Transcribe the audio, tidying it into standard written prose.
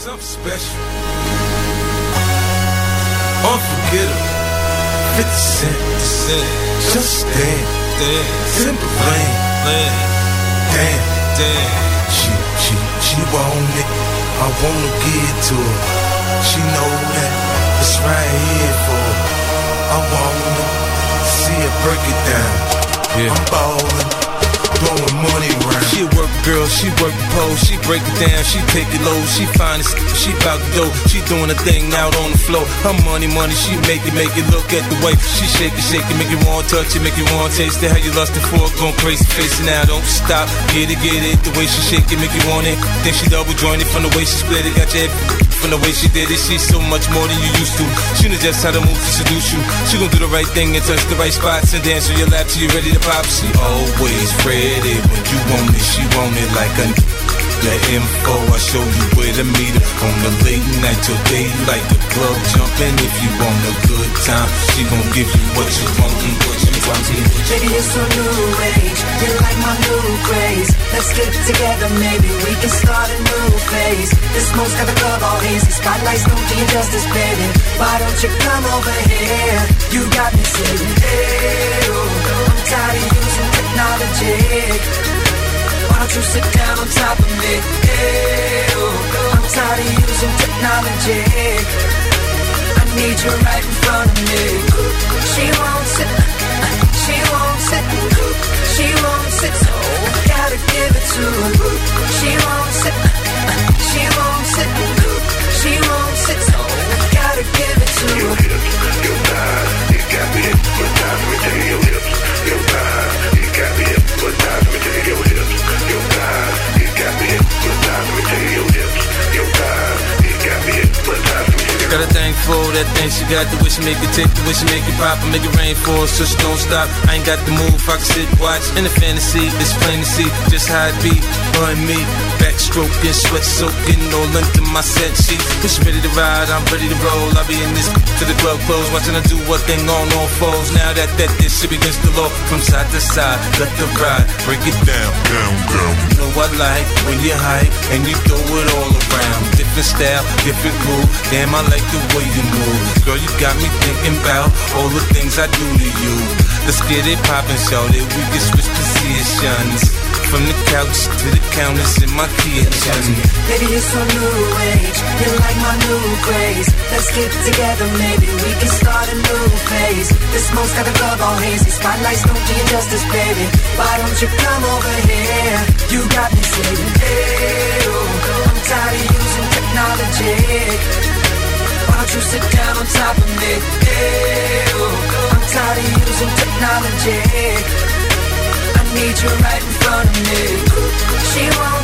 something special, unforgettable. 50 Cent, just dance, simple plan. Damn, she want it. I wanna give it to her. She know that it's right here for her. I wanna see her break it down. Yeah. I'm ballin', blowing money round. She a work girl, she work the pole, she break it down, she take it low, she find it, she bout the dough, she doing a thing out on the floor. Her money, she make it look at the way she shake it, make you want touch it, make you want taste it. How you lustin' for it, going crazy, face it now, don't stop, get it, the way she shake it, make you want it. Then she double jointed from the way she split it, got your head from the way she did it. She's so much more than you used to. She knows just how to move to seduce you. She gon' do the right thing and touch the right spots and dance on your lap till you ready to pop. She always ready when you want it. She want it like a the info. I show you where to meet her on the late night till daylight. The club jumping if you want a good time. She gon' give you what you want. Baby, it's a new age. You like my new craze. Let's get together, maybe we can start a new phase. This smoke's got the club all hazy. Spotlights don't do you justice, baby. Why don't you come over here? You got me saying, hey, oh, I'm tired of using technology. Why don't you sit down on top of me? Hey, oh, I'm tired of using technology. I need you right in front of me. She won't sit, she won't sit, she won't sit, so gotta give it to her. She won't sit, she won't sit, she won't sit, so gotta give it to her. Your hips, your thighs, you got me hypnotized. Let me tell you your hips, your thighs, you got me hypnotized. Let me tell you your hips, your thighs, you got me hypnotized. Let me tell you your hips, your thighs, you got me hypnotized. Got a thing for that thing she got, the way she make it tick, the way she make it pop and make it rain for us, so she don't stop. I ain't got the move, I can sit, watch, in the fantasy, it's plain to see just how it be, her and me, backstroking, sweat soaking, all into my set sheet. When she ready to ride, I'm ready to roll. I'll be in this to the club close, watching her do what thing on all fours. Now that this shit begins to low, from side to side, let the ride, break it down. You know I like when you hype and you throw it all around. Different style, different groove, damn I like the way you move. Girl, you got me thinking about all the things I do to you. Let's get it poppin', shorty, we can switch positions. From the couch to the counters in my kitchen. Baby, it's a new age. You like my new craze. Let's get together, maybe we can start a new phase. This smoke's got the club all hazy. Spotlights don't do you justice, baby. Why don't you come over here? You got me saying, hey, oh, I'm tired of using technology. Why don't you sit down on top of me? Hey, oh, I'm tired of using technology. I need you right in front of me. She won't